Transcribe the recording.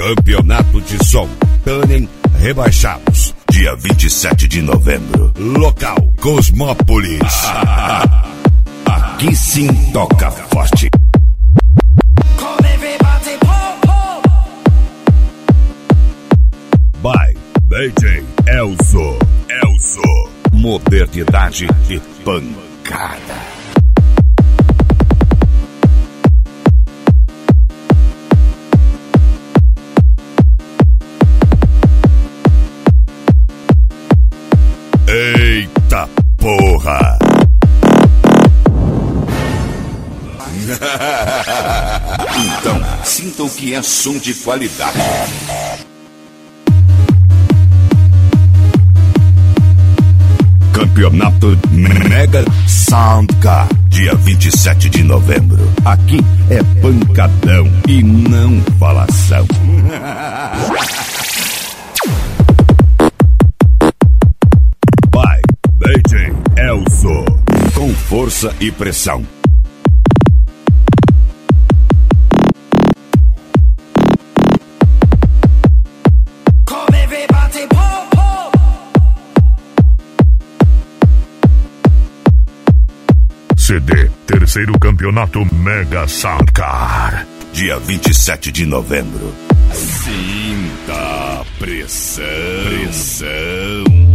Campeonato de Som Tannen Rebaixados, dia 27 de novembro. Local Cosmópolis. Aqui sim toca forte. By DJ Elzo. Modernidade e pancada. Eita porra! Então, sintam que é som de qualidade. Campeonato Mega Soundcar, dia 27 de novembro. Aqui é pancadão e não falação. By DJ Elzo, com força e pressão. CD, terceiro campeonato Mega Soundcar, dia 27 de novembro. Sinta pressão.